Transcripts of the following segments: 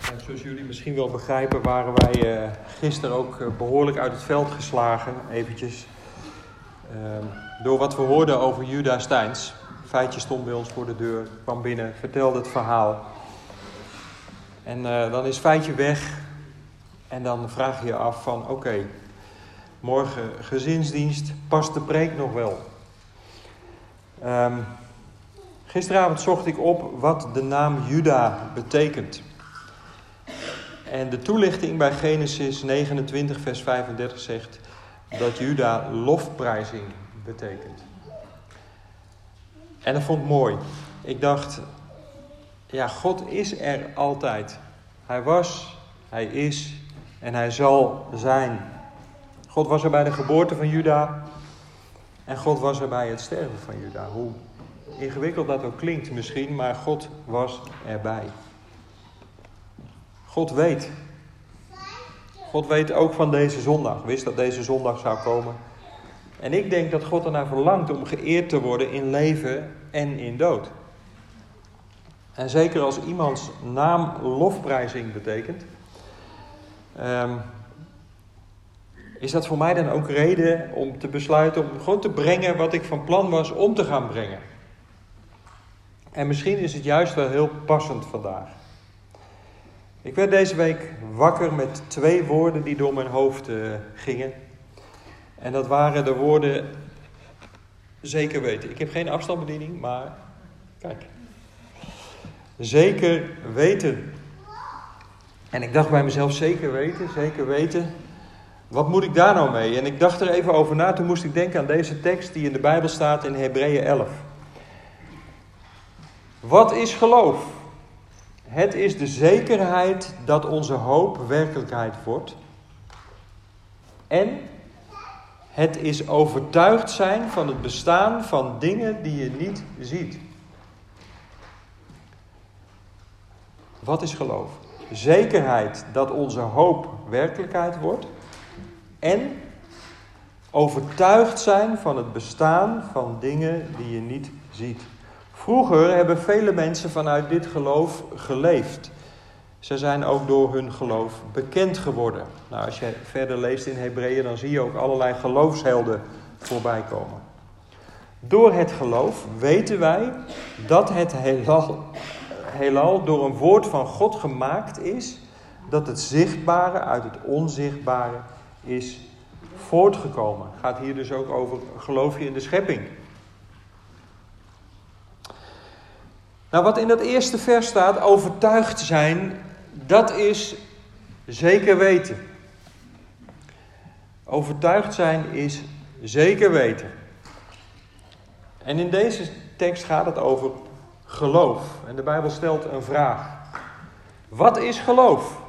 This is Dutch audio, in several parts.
Zoals jullie misschien wel begrijpen waren wij gisteren ook behoorlijk uit het veld geslagen, eventjes. Door wat we hoorden over Juda Steins. Feitje stond bij ons voor de deur, kwam binnen, vertelde het verhaal. En dan is Feitje weg en dan vraag je je af van oké, morgen gezinsdienst, past de preek nog wel? Gisteravond zocht ik op wat de naam Juda betekent. En de toelichting bij Genesis 29 vers 35 zegt dat Juda lofprijzing betekent. En dat vond ik mooi. Ik dacht, ja, God is er altijd. Hij was, hij is en hij zal zijn. God was er bij de geboorte van Juda en God was er bij het sterven van Juda. Hoe ingewikkeld dat ook klinkt misschien, maar God was erbij. God weet. God weet ook van deze zondag. Wist dat deze zondag zou komen. En ik denk dat God ernaar verlangt om geëerd te worden in leven en in dood. En zeker als iemands naam lofprijzing betekent, is dat voor mij dan ook reden om te besluiten om gewoon te brengen wat ik van plan was om te gaan brengen. En misschien is het juist wel heel passend vandaag. Ik werd deze week wakker met 2 woorden die door mijn hoofd gingen. En dat waren de woorden zeker weten. Ik heb geen afstandsbediening, maar kijk. Zeker weten. En ik dacht bij mezelf, zeker weten. Wat moet ik daar nou mee? En ik dacht er even over na. Toen moest ik denken aan deze tekst die in de Bijbel staat in Hebreeën 11. Wat is geloof? Het is de zekerheid dat onze hoop werkelijkheid wordt. En het is overtuigd zijn van het bestaan van dingen die je niet ziet. Wat is geloof? Zekerheid dat onze hoop werkelijkheid wordt. En overtuigd zijn van het bestaan van dingen die je niet ziet. Vroeger hebben vele mensen vanuit dit geloof geleefd. Ze zijn ook door hun geloof bekend geworden. Nou, als je verder leest in Hebreeën, dan zie je ook allerlei geloofshelden voorbij komen. Door het geloof weten wij dat het heelal door een woord van God gemaakt is, dat het zichtbare uit het onzichtbare is voortgekomen. Het gaat hier dus ook over geloof je in de schepping. Nou, wat in dat eerste vers staat, overtuigd zijn, dat is zeker weten. Overtuigd zijn is zeker weten. En in deze tekst gaat het over geloof. En de Bijbel stelt een vraag. Wat is geloof?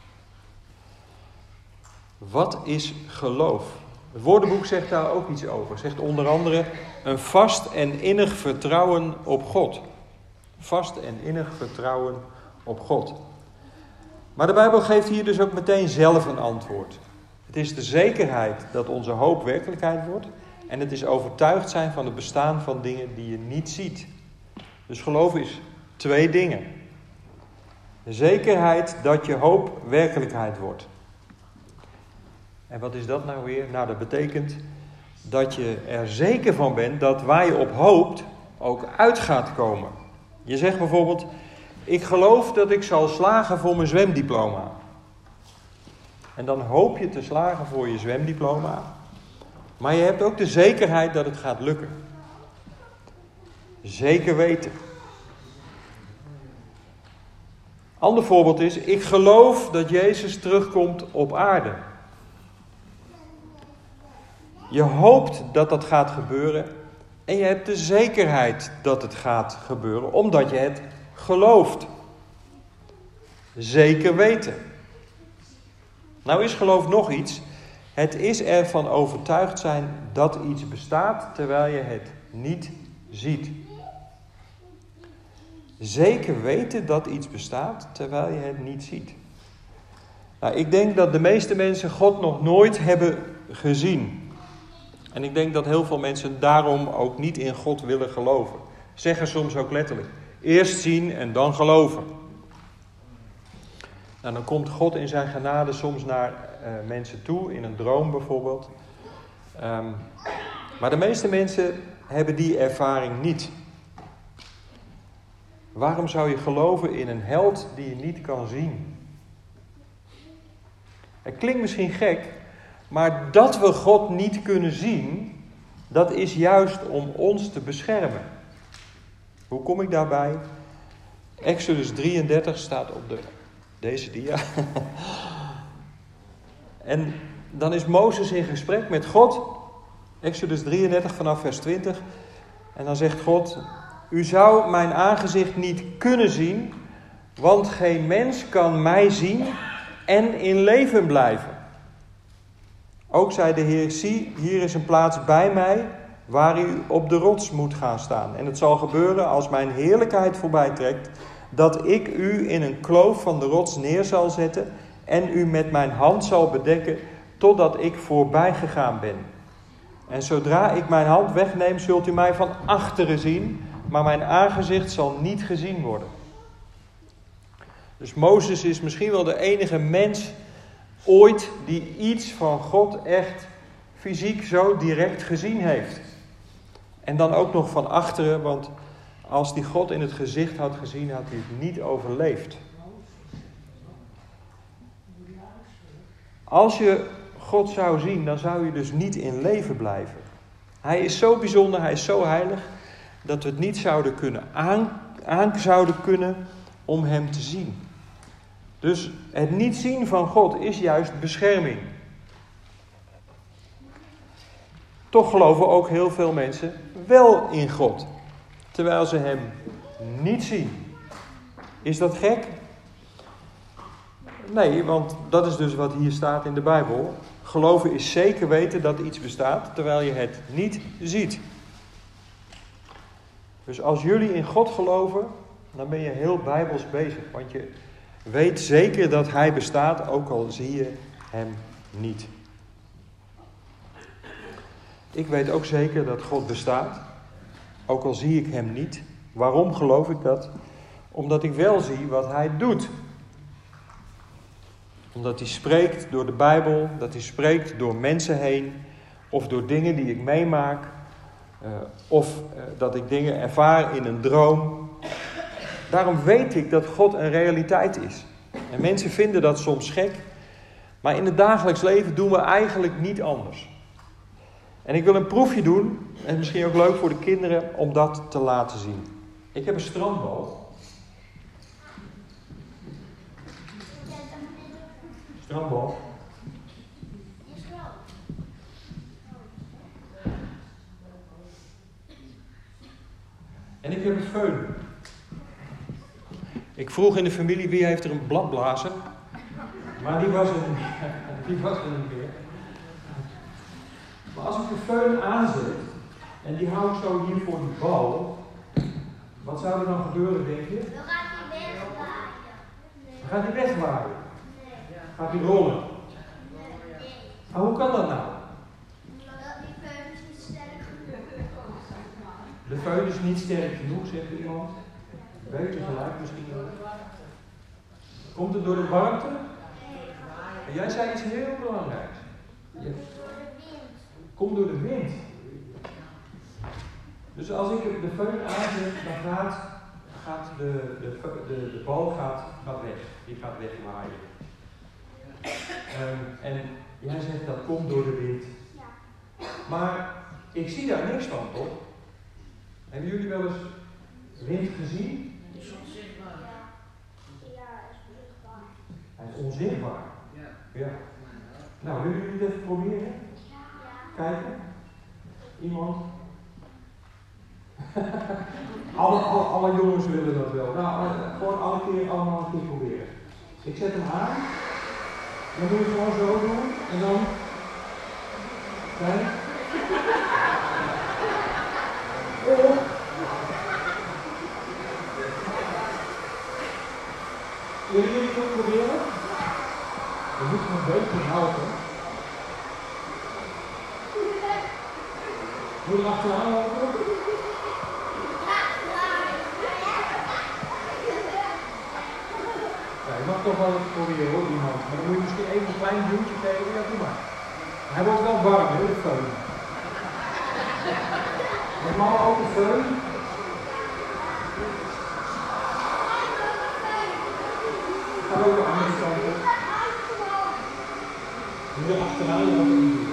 Wat is geloof? Het woordenboek zegt daar ook iets over. Het zegt onder andere een vast en innig vertrouwen op God. Vast en innig vertrouwen op God. Maar de Bijbel geeft hier dus ook meteen zelf een antwoord. Het is de zekerheid dat onze hoop werkelijkheid wordt. En het is overtuigd zijn van het bestaan van dingen die je niet ziet. Dus geloof is 2 dingen. De zekerheid dat je hoop werkelijkheid wordt. En wat is dat nou weer? Nou, dat betekent dat je er zeker van bent dat waar je op hoopt ook uit gaat komen. Je zegt bijvoorbeeld, ik geloof dat ik zal slagen voor mijn zwemdiploma. En dan hoop je te slagen voor je zwemdiploma. Maar je hebt ook de zekerheid dat het gaat lukken. Zeker weten. Ander voorbeeld is, ik geloof dat Jezus terugkomt op aarde. Je hoopt dat dat gaat gebeuren. En je hebt de zekerheid dat het gaat gebeuren, omdat je het gelooft. Zeker weten. Nou is geloof nog iets. Het is ervan overtuigd zijn dat iets bestaat, terwijl je het niet ziet. Zeker weten dat iets bestaat, terwijl je het niet ziet. Nou, ik denk dat de meeste mensen God nog nooit hebben gezien. En ik denk dat heel veel mensen daarom ook niet in God willen geloven. Zeggen soms ook letterlijk. Eerst zien en dan geloven. Nou, dan komt God in zijn genade soms naar mensen toe, in een droom bijvoorbeeld. Maar de meeste mensen hebben die ervaring niet. Waarom zou je geloven in een held die je niet kan zien? Het klinkt misschien gek, maar dat we God niet kunnen zien, dat is juist om ons te beschermen. Hoe kom ik daarbij? Exodus 33 staat op deze dia. En dan is Mozes in gesprek met God. Exodus 33 vanaf vers 20. En dan zegt God: u zou mijn aangezicht niet kunnen zien, want geen mens kan mij zien en in leven blijven. Ook zei de Heer: zie, hier is een plaats bij mij waar u op de rots moet gaan staan. En het zal gebeuren als mijn heerlijkheid voorbij trekt, dat ik u in een kloof van de rots neer zal zetten en u met mijn hand zal bedekken totdat ik voorbij gegaan ben. En zodra ik mijn hand wegneem, zult u mij van achteren zien, maar mijn aangezicht zal niet gezien worden. Dus Mozes is misschien wel de enige mens ooit die iets van God echt fysiek zo direct gezien heeft. En dan ook nog van achteren, want als die God in het gezicht had gezien, had hij het niet overleefd. Als je God zou zien, dan zou je dus niet in leven blijven. Hij is zo bijzonder, hij is zo heilig, dat we het niet zouden kunnen om hem te zien. Dus het niet zien van God is juist bescherming. Toch geloven ook heel veel mensen wel in God, terwijl ze hem niet zien. Is dat gek? Nee, want dat is dus wat hier staat in de Bijbel. Geloven is zeker weten dat iets bestaat, terwijl je het niet ziet. Dus als jullie in God geloven, dan ben je heel bijbels bezig. Want je weet zeker dat hij bestaat, ook al zie je hem niet. Ik weet ook zeker dat God bestaat, ook al zie ik hem niet. Waarom geloof ik dat? Omdat ik wel zie wat hij doet. Omdat hij spreekt door de Bijbel, dat hij spreekt door mensen heen, of door dingen die ik meemaak, of dat ik dingen ervaar in een droom. Daarom weet ik dat God een realiteit is. En mensen vinden dat soms gek, maar in het dagelijks leven doen we eigenlijk niet anders. En ik wil een proefje doen, en misschien ook leuk voor de kinderen, om dat te laten zien. Ik heb een strandbal. Strandbal. En ik heb een föhn. Ik vroeg in de familie wie heeft er een bladblazer. Maar die was er niet meer. Maar als ik de föhn aanzet en die hou ik zo hier voor die bal, wat zou er dan gebeuren, denk je? Dan gaat hij wegwaaien. Dan gaat hij wegwaaien. Gaat hij rollen. Maar hoe kan dat nou? Omdat die föhn is niet sterk genoeg. De föhn is niet sterk genoeg, zegt iemand. Beter gelijk misschien wel. Komt het door de warmte? En jij zei iets heel belangrijks. Door de wind. Komt door de wind. Dus als ik de föhn aanzet, dan gaat de bal gaat weg. Die gaat wegwaaien. En jij zegt dat komt door de wind. Ja. Maar ik zie daar niks van, toch? Hebben jullie wel eens wind gezien? is onzichtbaar. Ja, is onzichtbaar. Hij is onzichtbaar. Ja. Ja. Nou, willen jullie het even proberen? Ja. Kijken? Iemand? alle jongens willen dat wel. Nou, gewoon allemaal een keer proberen. Ik zet hem aan. Dan moet je het gewoon zo doen. En dan... Kijk. Oh. Willen jullie het ook proberen? We moeten een beetje helpen. Moet je achteraan lopen? Ja, je mag toch wel even proberen hoor, iemand. Maar dan moet je misschien even een klein duwtje geven. Ja, doe maar. Hij wordt wel warm, hè, de föhn. Normaal ook de föhn. Ga ook de andere kant op. Nu achteraan en dan in.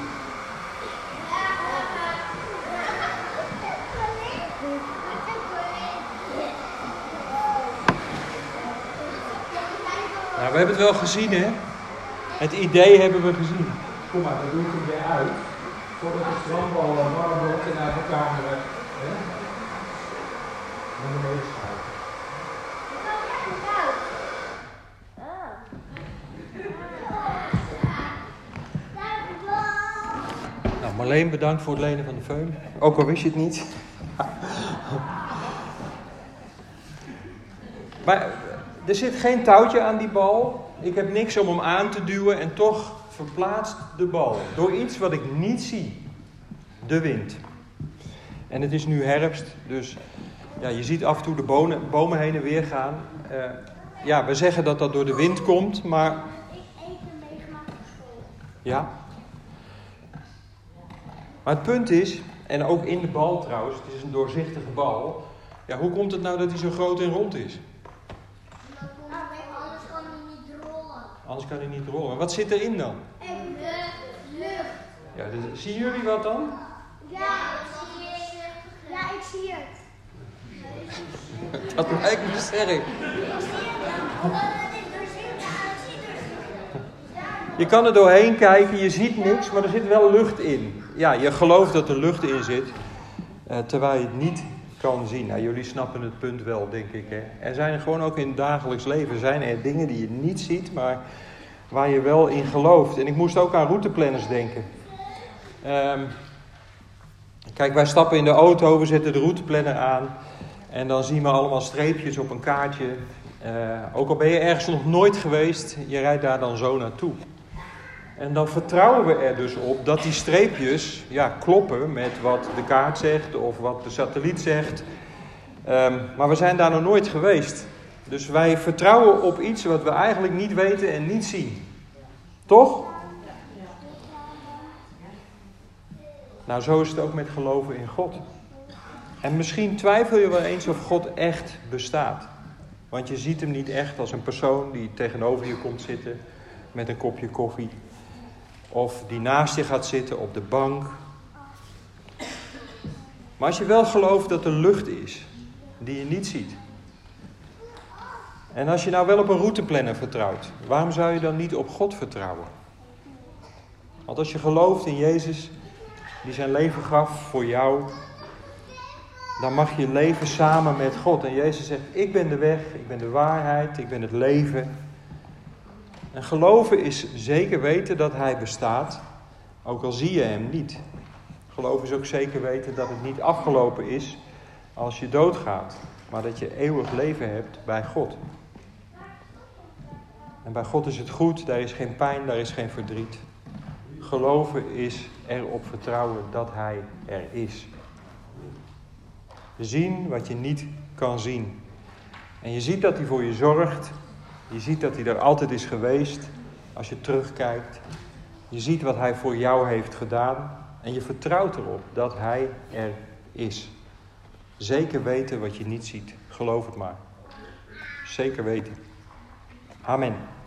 Nou, we hebben het wel gezien, hè? Het idee hebben we gezien. Kom maar, dan doe ik hem weer uit. Voordat de strandbal warm wordt en uit elkaar naar beneden schuiven. Nou, Marleen, bedankt voor het lenen van de föhn. Ook al wist je het niet. Maar er zit geen touwtje aan die bal. Ik heb niks om hem aan te duwen en toch verplaatst de bal. Door iets wat ik niet zie. De wind. En het is nu herfst, dus ja, je ziet af en toe de bomen heen en weer gaan. Ja, we zeggen dat dat door de wind komt, maar... Ik eten meegemaakt op school. Ja. Maar het punt is, en ook in de bal trouwens, het is een doorzichtige bal. Ja, hoe komt het nou dat hij zo groot en rond is? Anders kan hij niet rollen. Anders kan hij niet rollen. Wat zit erin dan? En de lucht. Ja, dus, zien jullie wat dan? Ja, ik zie het. Dat lijkt me sterk. Je kan er doorheen kijken, je ziet niks, maar er zit wel lucht in. Ja, je gelooft dat er lucht in zit, terwijl je het niet kan zien. Nou, jullie snappen het punt wel, denk ik. Hè? Er zijn gewoon ook in het dagelijks leven zijn er dingen die je niet ziet, maar waar je wel in gelooft. En ik moest ook aan routeplanners denken. Kijk, wij stappen in de auto, we zetten de routeplanner aan. En dan zien we allemaal streepjes op een kaartje. Ook al ben je ergens nog nooit geweest, je rijdt daar dan zo naartoe. En dan vertrouwen we er dus op dat die streepjes kloppen met wat de kaart zegt of wat de satelliet zegt. Maar we zijn daar nog nooit geweest. Dus wij vertrouwen op iets wat we eigenlijk niet weten en niet zien. Toch? Nou, zo is het ook met geloven in God. En misschien twijfel je wel eens of God echt bestaat. Want je ziet hem niet echt als een persoon die tegenover je komt zitten met een kopje koffie. Of die naast je gaat zitten op de bank. Maar als je wel gelooft dat er lucht is die je niet ziet. En als je nou wel op een routeplanner vertrouwt, waarom zou je dan niet op God vertrouwen? Want als je gelooft in Jezus, die zijn leven gaf voor jou, dan mag je leven samen met God. En Jezus zegt, ik ben de weg, ik ben de waarheid, ik ben het leven. En geloven is zeker weten dat hij bestaat, ook al zie je hem niet. Geloven is ook zeker weten dat het niet afgelopen is als je doodgaat, maar dat je eeuwig leven hebt bij God. En bij God is het goed, daar is geen pijn, daar is geen verdriet. Geloven is erop vertrouwen dat hij er is. Zien wat je niet kan zien. En je ziet dat hij voor je zorgt. Je ziet dat hij er altijd is geweest als je terugkijkt. Je ziet wat hij voor jou heeft gedaan. En je vertrouwt erop dat hij er is. Zeker weten wat je niet ziet. Geloof het maar. Zeker weten. Amen.